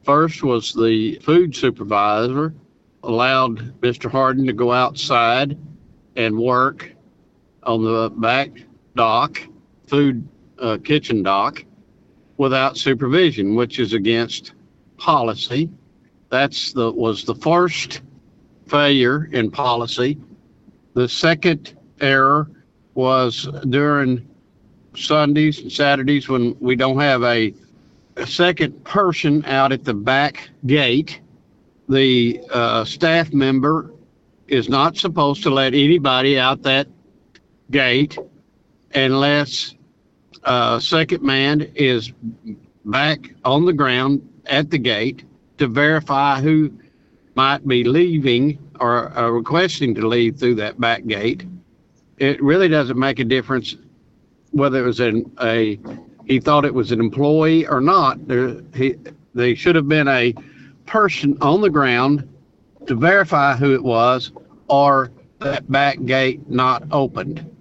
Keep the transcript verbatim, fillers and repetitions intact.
First was the food supervisor allowed Mister Harden to go outside and work on the back dock, food uh, kitchen dock, without supervision, which is against policy. That's the was the first failure in policy. The second error was during Sundays and Saturdays when we don't have a, a second person out at the back gate. The uh, staff member is not supposed to let anybody out that gate unless uh, second man is back on the ground at the gate to verify who might be leaving or uh, requesting to leave through that back gate. It really doesn't make a difference whether it was an, a, he thought it was an employee or not. There, he, they should have been a person on the ground to verify who it was, or that back gate not opened.